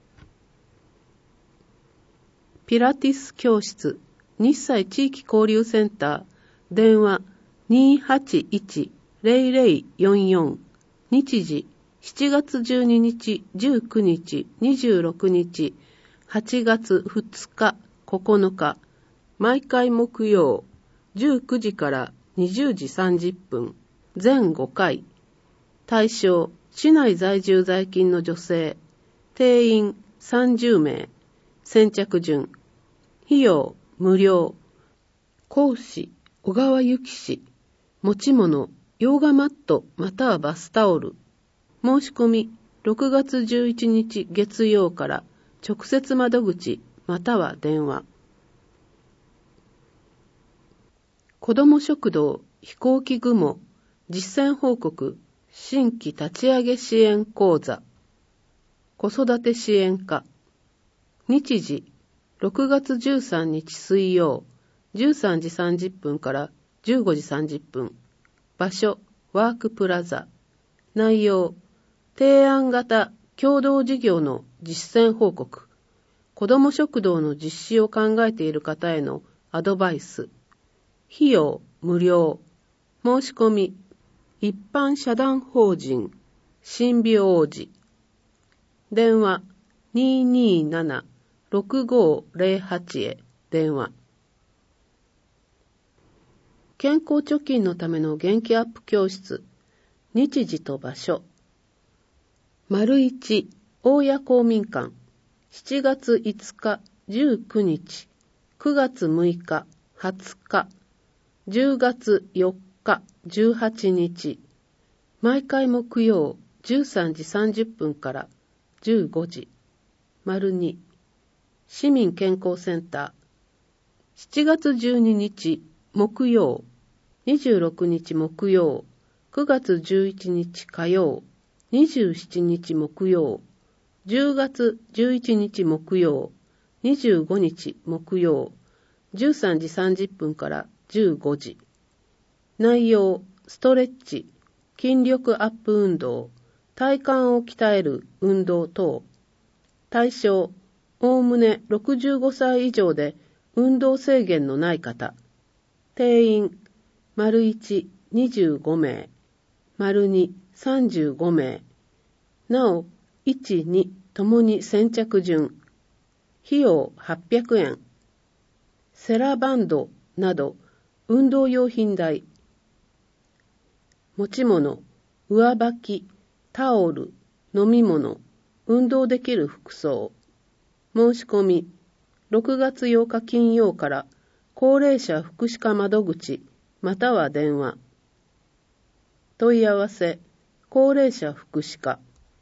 ピラティス教室、日西地域交流センター。電話、にーはちいち、ぜろぜろよんよん。日時、しちがつじゅうににち、じゅうくにち、にじゅうろくにち、はちがつふつか、ここのか。毎回木曜、じゅうくじからにじゅうじさんじゅっぷん。全ごかい。対象、市内在住在勤の女性。定員さんじゅうめい。先着順。費用、無料。講師、小川由紀氏。持ち物、ヨガマットまたはバスタオル。申し込み、ろくがつじゅういちにち月曜から直接窓口または電話。子ども食堂飛行機雲実践報告新規立ち上げ支援講座子育て支援課。日時ろくがつじゅうさんにち水曜じゅうさんじさんじゅっぷんからじゅうごじさんじゅっぷん。場所、ワークプラザ。内容、提案型共同事業の実践報告。子ども食堂の実施を考えている方へのアドバイス。費用、無料。申し込み、一般社団法人、新美王子。電話、にーにーなな ろくごーぜろはち へ電話。健康貯金のための元気アップ教室。日時と場所。丸一、大谷公民館。しちがついつか、じゅうくにち、くがつむいか、はつか、じゅうがつよっか、じゅうはちにち。毎回木曜、じゅうさんじさんじゅっぷんからじゅうごじ。丸に、市民健康センター。しちがつじゅうににち、木曜、にじゅうろくにち木曜、くがつじゅういちにち火曜、にじゅうしちにち木曜、じゅうがつじゅういちにち木曜、にじゅうごにち木曜、じゅうさんじさんじゅっぷんからじゅうごじ。内容、ストレッチ、筋力アップ運動、体幹を鍛える運動等。対象、おおむねろくじゅうごさい以上で運動制限のない方。定員、丸いち、にじゅうごめい、丸に、さんじゅうごめい。なお、いち、にともに先着順。費用はっぴゃくえん。セラバンドなど運動用品代。持ち物、上履き、タオル、飲み物、運動できる服装。申し込み、ろくがつようか金曜から高齢者福祉課窓口または電話。問い合わせ、高齢者福祉課。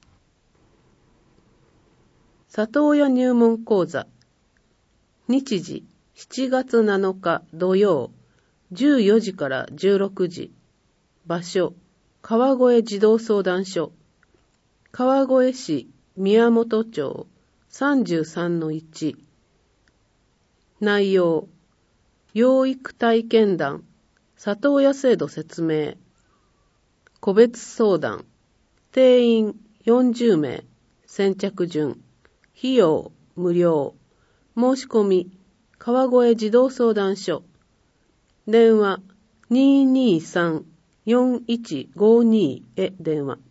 里親入門講座。日時、しちがつなのか土曜、じゅうよじからじゅうろくじ。場所、川越児童相談所。川越市宮本町 さんじゅうさんのいち。内容、養育体験談、里親制度説明。個別相談。定員よんじゅうめい。先着順。費用無料。申し込み、川越児童相談所。電話 にーにーさん よんいちごに へ電話。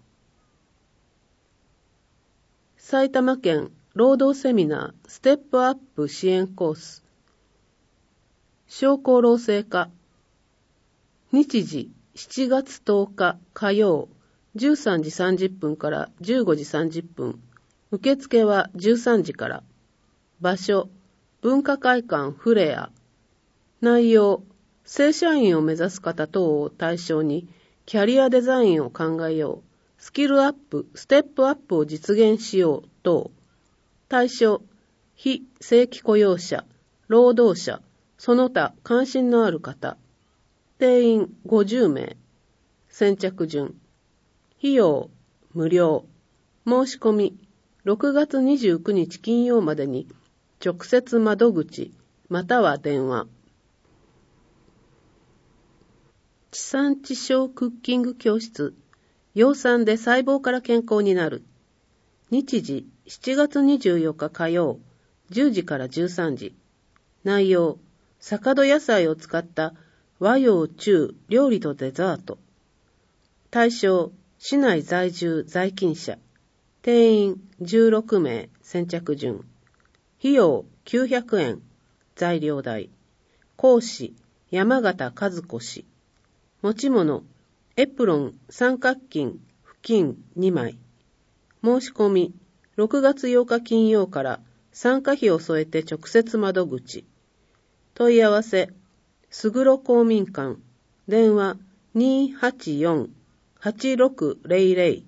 埼玉県労働セミナーステップアップ支援コース。商工労政課。日時しちがつとおか火曜、じゅうさんじさんじゅっぷんからじゅうごじさんじゅっぷん。受付はじゅうさんじから。場所、文化会館フレア。内容、正社員を目指す方等を対象にキャリアデザインを考えよう。スキルアップ、ステップアップを実現しよう等。対象、非正規雇用者、労働者、その他関心のある方。定員ごじゅうめい。先着順。費用無料。申し込みろくがつにじゅうくにち金曜までに直接窓口または電話。地産地消クッキング教室。養蚕で細胞から健康になる。日時しちがつにじゅうよっか火曜、じゅうじからじゅうさんじ。内容、坂戸野菜を使った和洋中料理とデザート。対象、市内在住在勤者。定員じゅうろくめい。先着順。費用きゅうひゃくえん。材料代。講師、山形和子氏。持ち物、エプロン三角巾、布巾にまい。申し込み、ろくがつようか金曜から参加費を添えて直接窓口。問い合わせ、すぐろ公民館。電話にーはちよん はちろくぜろぜろ。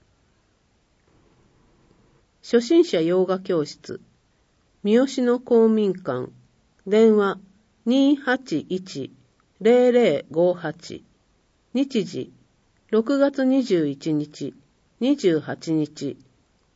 初心者ヨガ教室。三好の公民館。電話にーはちいち ぜろぜろごはち。日時ろくがつにじゅういちにち、にじゅうはちにち。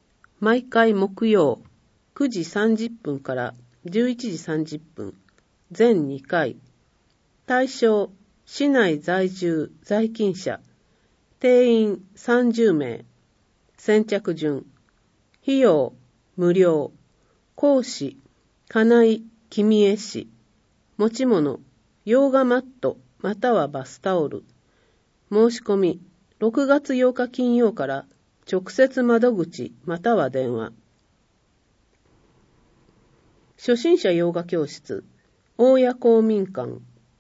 毎回木曜くじさんじゅっぷんからじゅういちじさんじゅっぷん。 全にかい。対象、市内在住、在勤者。定員さんじゅうめい。先着順。費用、無料。講師、金井君江氏。持ち物、ヨガマットまたはバスタオル。申し込み、ろくがつようか金曜から直接窓口または電話。初心者ヨガ教室、大谷公民館。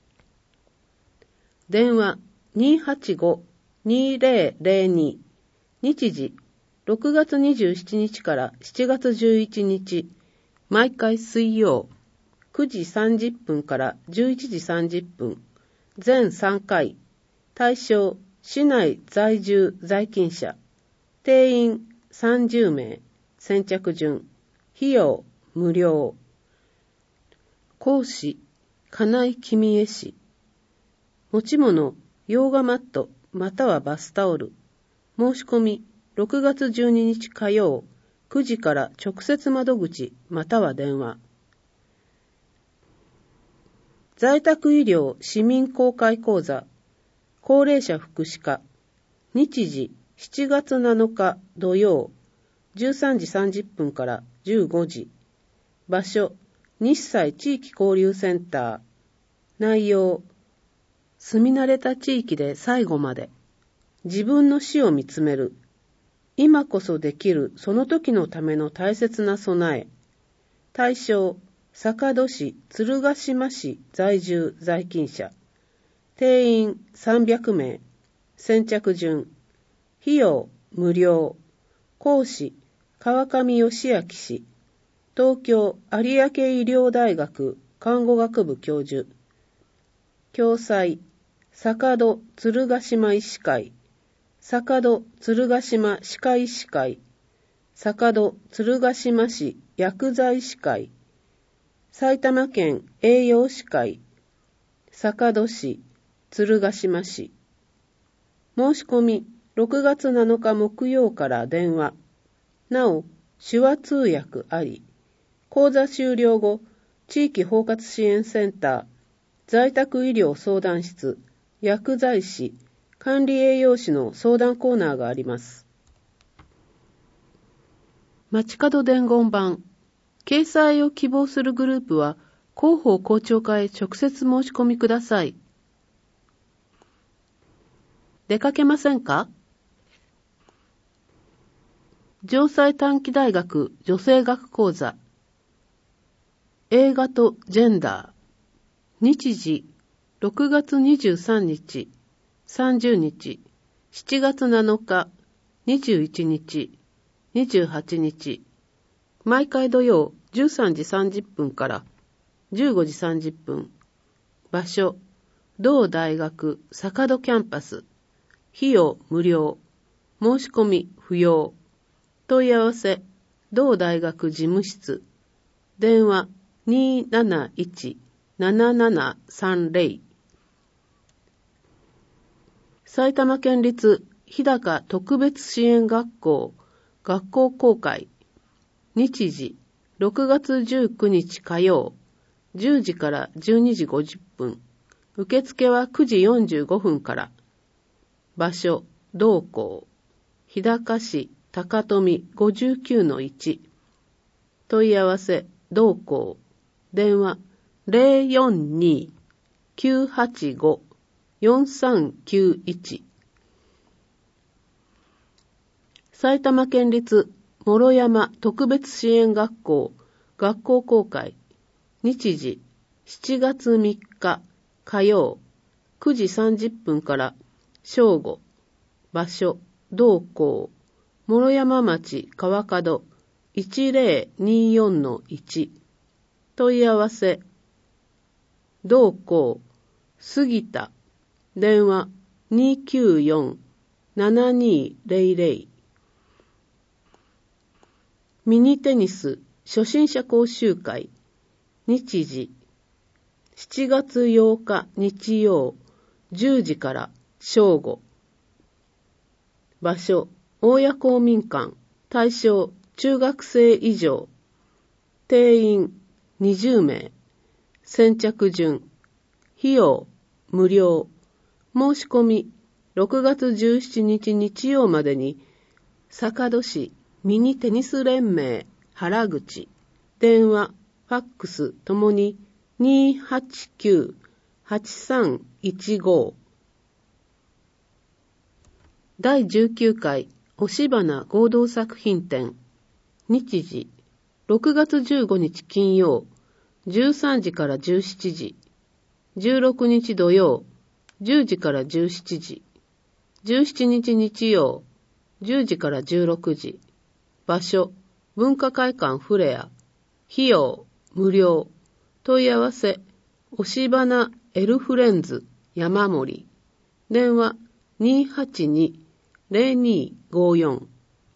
電話 にーはちご にーぜろぜろに。日時、ろくがつにじゅうしちにちからしちがつじゅういちにち。毎回水曜、くじさんじゅっぷんからじゅういちじさんじゅっぷん。全さんかい。対象、市内在住在勤者。定員さんじゅうめい。先着順。費用無料。講師、金井君江氏。持ち物、ヨガマットまたはバスタオル。申し込み、ろくがつじゅうににち火曜、くじから直接窓口または電話。在宅医療市民公開講座、高齢者福祉課。日時、しちがつなのか土曜、じゅうさんじさんじゅっぷんからじゅうごじ。場所、日西地域交流センター。内容、住み慣れた地域で最後まで。自分の死を見つめる。今こそできるその時のための大切な備え。対象、坂戸市、鶴ヶ島市在住在勤者。定員さんびゃくめい。先着順。費用無料。講師、川上義明氏。東京有明医療大学看護学部教授。共催、坂戸鶴ヶ島医師会。坂戸鶴ヶ島歯科医師会。坂戸鶴ヶ島市薬剤医師会。埼玉県栄養士会。坂戸市鶴ヶ島市。申し込み、ろくがつなのか木曜から電話。なお、手話通訳あり。講座終了後、地域包括支援センター、在宅医療相談室、薬剤師、管理栄養士の相談コーナーがあります。街角伝言板。掲載を希望するグループは、広報校長課へ直接申し込みください。出かけませんか？城西短期大学女性学講座。映画とジェンダー。日時、ろくがつにじゅうさんにち、さんじゅうにち、しちがつなのか、にじゅういちにち、にじゅうはちにち。毎回土曜じゅうさんじさんじゅっぷんからじゅうごじさんじゅっぷん。場所、同大学坂戸キャンパス。費用無料。申し込み不要。問い合わせ、同大学事務室。電話にーなないち ななななさんぜろ。埼玉県立日高特別支援学校学校公開。日時、ろくがつじゅうくにち火曜、じゅうじからじゅうにじごじゅっぷん。受付はくじよんじゅうごふんから。場所、同校。日高市高富 ごじゅうきゅうのいち。問い合わせ、同校。電話、ぜろよんに きゅうはちご よんさんきゅういち。埼玉県立諸山特別支援学校学校公開。日時、しちがつみっか火曜、くじさんじゅっぷんから正午。場所、同校。諸山町川角 いちぜろによんのいち。問い合わせ、同校、杉田。電話にきゅうよん ななにぜろぜろ。ミニテニス初心者講習会。日時、しちがつようか日曜、じゅうじから正午。場所、大谷公民館。対象、中学生以上。定員にじゅうめい。 先着順。費用、無料。申し込み、ろくがつじゅうしちにち日曜までに、坂戸市ミニテニス連盟原口。電話、ファックスともに にーはちきゅう はちさんいちご。だいじゅうきゅうかい押し花合同作品展。日時、ろくがつじゅうごにち金曜、じゅうさんじからじゅうしちじ。じゅうろくにち土曜、じゅうじからじゅうしちじ。じゅうしちにち日曜、じゅうじからじゅうろくじ。場所、文化会館フレア。費用、無料。問い合わせ、押し花エルフレンズ山森。電話、にーはちに ゼロにーごよん。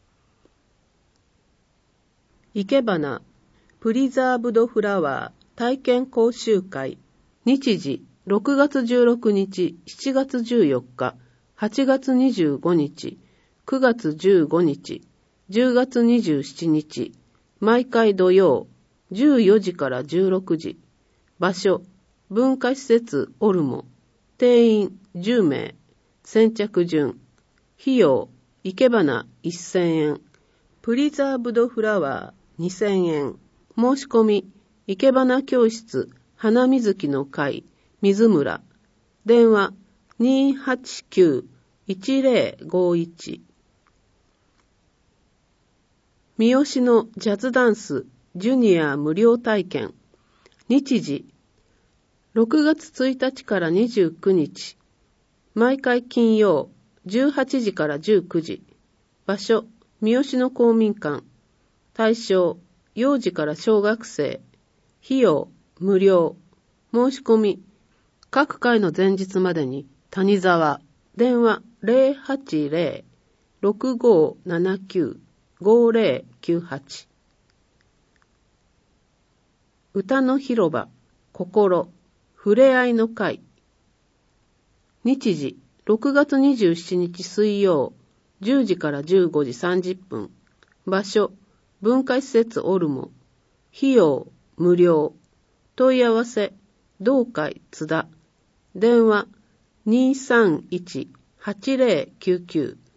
いけばなプリザーブドフラワー体験講習会。日時、ろくがつじゅうろくにち、しちがつじゅうよっか、はちがつにじゅうごにち、くがつじゅうごにち、じゅうがつにじゅうしちにち、毎回土曜、じゅうよじからじゅうろくじ。場所、文化施設オルモ。定員じゅうめい。先着順。費用、いけばなせんえん。プリザーブドフラワーにせんえん。申し込み、いけばな教室花水木の会水村。電話 にーはちきゅう いちゼロごいち。三好のジャズダンスジュニア無料体験。日時、ろくがつついたちからにじゅうくにち。毎回金曜、じゅうはちじからじゅうくじ。場所、三好の公民館。対象、幼児から小学生。費用、無料。申し込み、各回の前日までに谷沢。電話 ゼロはちゼロ ろくごーななきゅう ごゼロきゅうはち。歌の広場、心、ふれあいの会。日時、ろくがつにじゅうしちにち水曜、じゅうじからじゅうごじさんじゅっぷん。場所、文化施設オルモ。費用、無料。問い合わせ、同会津田。電話、にーさんいち はちゼロきゅうきゅう。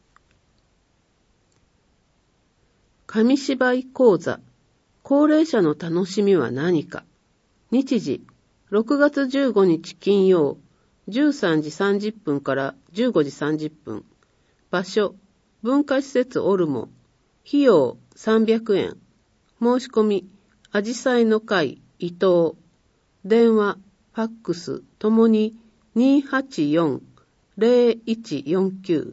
紙芝居講座、高齢者の楽しみは何か。日時、ろくがつじゅうごにち金曜、じゅうさんじさんじゅっぷんからじゅうごじさんじゅっぷん。場所、文化施設オルモ。費用さんびゃくえん。申し込み、あじさいの会伊藤。電話、ファックスともに にーはちよん ゼロいちよんきゅう。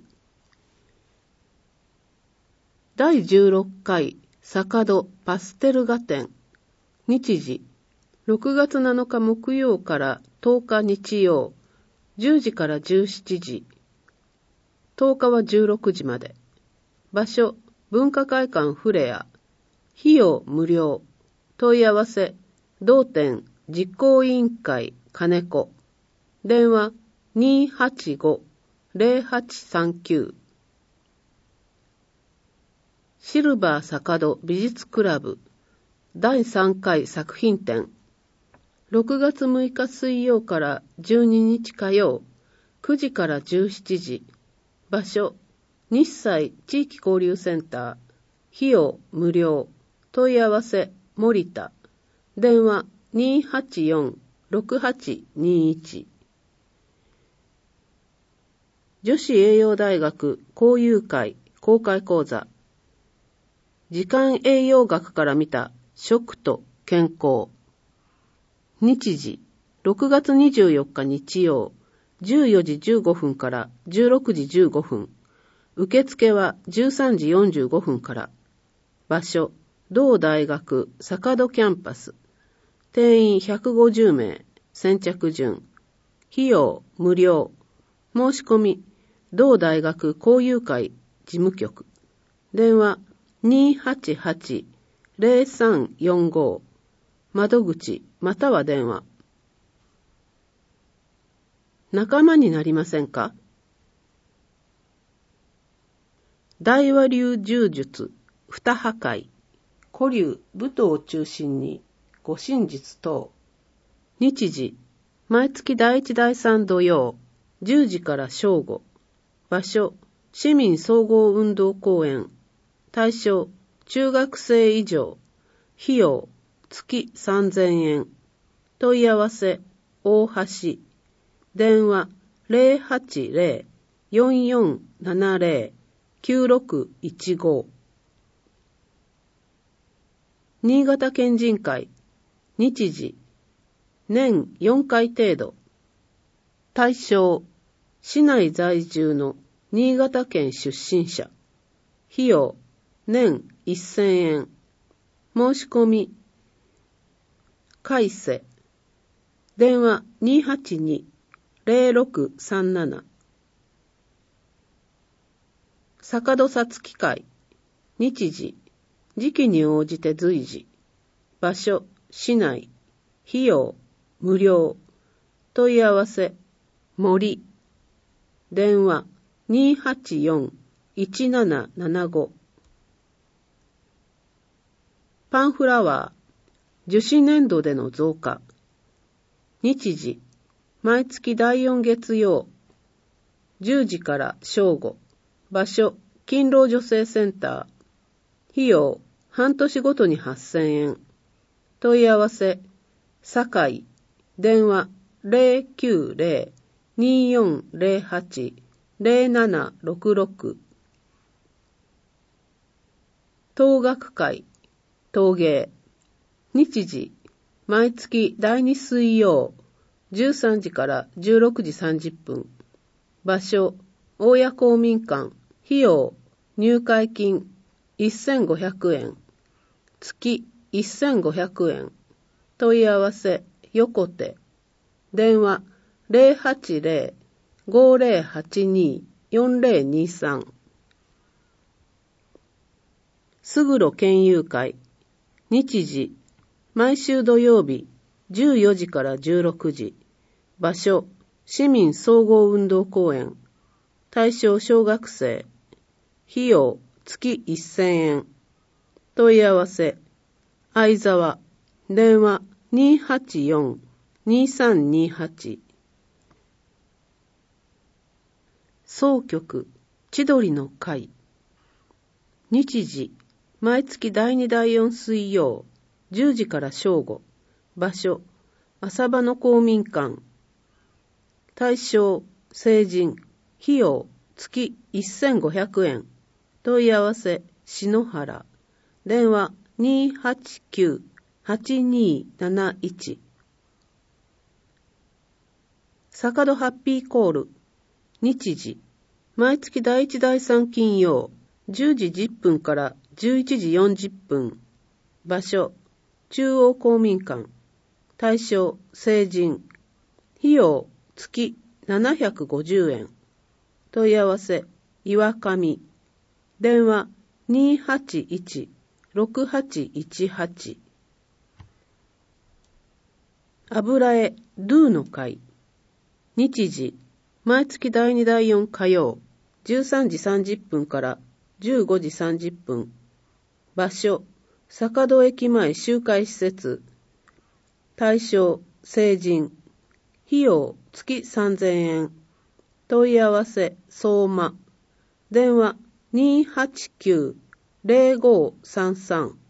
だいじゅうろっかい坂戸パステル画展。日時、ろくがつなのか木曜からとおか日曜、じゅうじからじゅうしちじ。とおかはじゅうろくじまで。場所、文化会館フレア。費用無料。問い合わせ、同店実行委員会金子。電話 にーはちご ゼロはちさんきゅう。シルバー坂戸美術クラブだいさんかい作品展。ろくがつむいか水曜からじゅうににち火曜、くじからじゅうしちじ。場所、日西地域交流センター。費用無料。問い合わせ、森田。電話 にーはちよん ろくはちにいち。女子栄養大学交友会公開講座。時間栄養学から見た食と健康。日時、ろくがつにじゅうよっか日曜、じゅうよじじゅうごふんからじゅうろくじじゅうごふん。受付はじゅうさんじよんじゅうごふんから。場所、同大学坂戸キャンパス。定員ひゃくごじゅうめい。先着順。費用無料。申し込み、同大学交友会事務局。電話 にーはちはち ゼロさんよんご。窓口または電話。仲間になりませんか？大和流柔術二破壊。古流武闘を中心に護身術等。 日時、毎月第一第三土曜、じゅうじから正午。場所、市民総合運動公園。対象、中学生以上。費用、月さんぜんえん。問い合わせ、大橋。電話、ゼロはちゼロ よんよんななゼロ きゅうろくいちご。新潟県人会。日時、年よんかい程度。対象、市内在住の新潟県出身者。費用、年せんえん。申し込み、海瀬。電話にはちに ゼロろくさんなな。坂戸さつき会。日時、時期に応じて随時。場所、市内。費用、無料。問い合わせ、森。電話にはちよん いちななななご。パンフラワー、樹脂粘土での増加。日時、毎月だいよん月曜、じゅうじから正午。場所、勤労女性センター。費用、半年ごとにはっせんえん。問い合わせ、堺。電話ゼロきゅうゼロ によんゼロはち ゼロななろくろく。陶学会、陶芸。日時、毎月だいに水曜、じゅうさんじからじゅうろくじさんじゅっぷん。場所、大谷公民館。費用、入会金せんごひゃくえん。月せんごひゃくえん。問い合わせ、横手。電話ゼロはちゼロ ごゼロはちに よんゼロにさん。すぐろ県友会。日時、毎週土曜日、じゅうよじからじゅうろくじ。場所、市民総合運動公園。対象小学生。費用、月せんえん。問い合わせ、相沢。電話にはちよん にさんにはち。総局、千鳥の会。日時、毎月だいにだいよん水曜、じゅうじから正午。場所、浅場の公民館。対象、成人。費用、月せんごひゃくえん。問い合わせ、篠原。電話にはちきゅう はちになないち。坂戸ハッピーコール。日時、毎月だいいちだいさん金曜、じゅうじじゅっぷんからじゅういちじよんじゅっぷん。場所、中央公民館。対象、成人。費用、月ななひゃくごじゅうえん。問い合わせ、岩上。電話にはちいち ろくはちいちはち。油絵ドゥの会。日時、毎月だいにだいよん火曜、じゅうさんじさんじゅっぷんからじゅうごじさんじゅっぷん。場所、坂戸駅前集会施設。対象、成人。費用、月さんぜんえん。問い合わせ、相馬。電話、にはちきゅう ゼロごさんさん。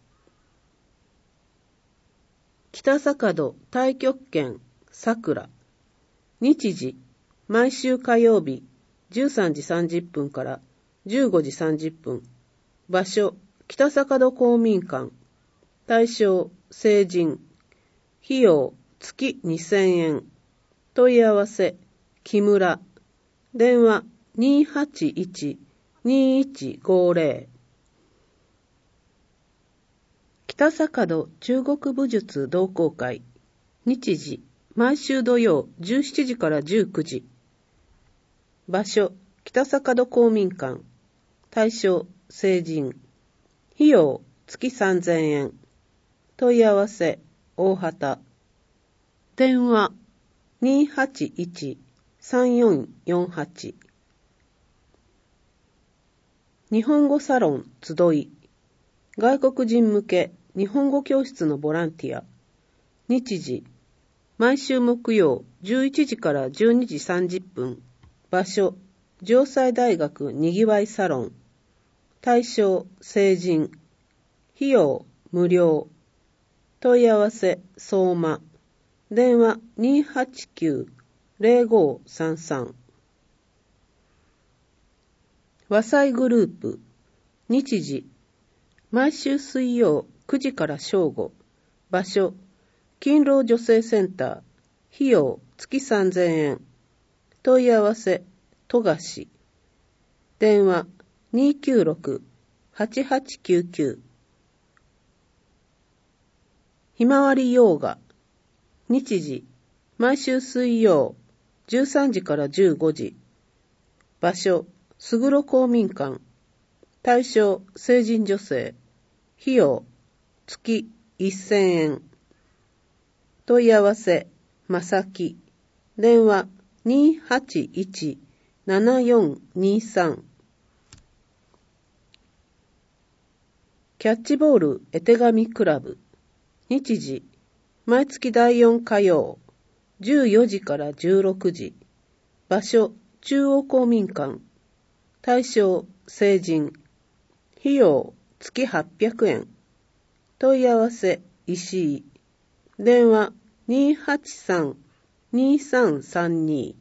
北坂戸太極拳さくら。日時、毎週火曜日、じゅうさんじさんじゅっぷんからじゅうごじさんじゅっぷん。場所、北坂戸公民館。対象、成人。費用、月にせんえん。問い合わせ、木村。電話、にはちいち にいちごゼロ。北坂戸中国武術同好会。日時、毎週土曜じゅうしちじからじゅうくじ。場所、北坂戸公民館。対象、成人。費用、月さんぜんえん。問い合わせ、大畑。電話、にはちいち さんよんよんはち。日本語サロン集い。外国人向け日本語教室のボランティア。日時、 毎週木曜じゅういちじからじゅうにじさんじゅっぷん。場所、城西大学にぎわいサロン。対象、成人。費用、無料。問い合わせ、相馬。電話 にーはちきゅう ゼロごさんさん。和裁グループ。日時、毎週水曜くじから正午。場所、勤労女性センター。費用、月さんぜんえん。問い合わせ、富樫。電話、にーきゅうろく はちはちきゅうきゅう。ひまわりヨーガ。日時、毎週水曜、じゅうさんじからじゅうごじ。場所、すぐろ公民館。対象、成人女性。費用、月せんえん。問い合わせ、まさき。電話、にーはちいち ななよんにさん。キャッチボール絵手紙クラブ。日時、毎月だいよん火曜、じゅうよじからじゅうろくじ。場所、中央公民館。対象、成人。費用、月はっぴゃくえん。問い合わせ、石井。電話、にーはちさん にーさんさんに。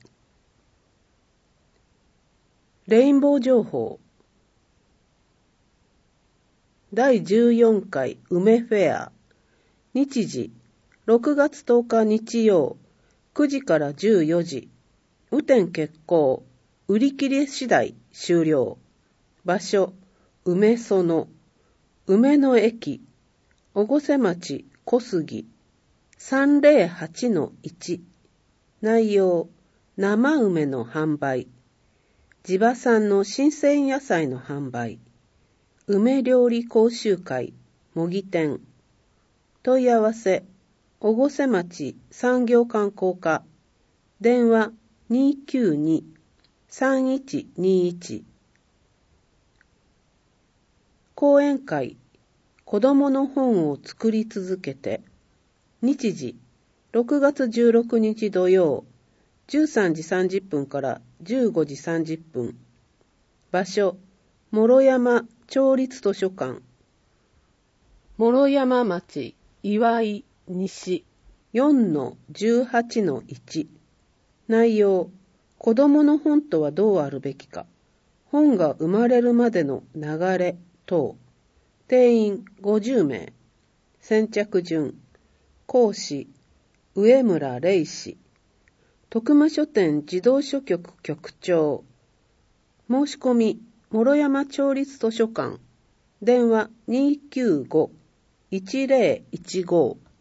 レインボー情報。だいじゅうよんかい梅フェア。日時、ろくがつとおか日曜、くじからじゅうよじ。雨天決行。売り切れ次第終了。場所、梅園。梅の駅。越生町小杉。さんぜろはちのいち。内容、生梅の販売。地場産の新鮮野菜の販売。梅料理講習会、模擬店。問い合わせ、越生町産業観光課。電話 にーきゅうに さんいちにいち。講演会、子どもの本を作り続けて。日時、ろくがつじゅうろくにち土曜、じゅうさんじさんじゅっぷんからじゅうごじさんじゅっぷん。場所、諸山町立図書館。諸山町岩井西 よんのじゅうはちのいち。内容、子どもの本とはどうあるべきか。本が生まれるまでの流れ等。定員ごじゅうめい。先着順。講師、上村玲氏。徳間書店児童書局局長。申し込み、諸山町立図書館。電話 にーきゅうご いちぜろいちご。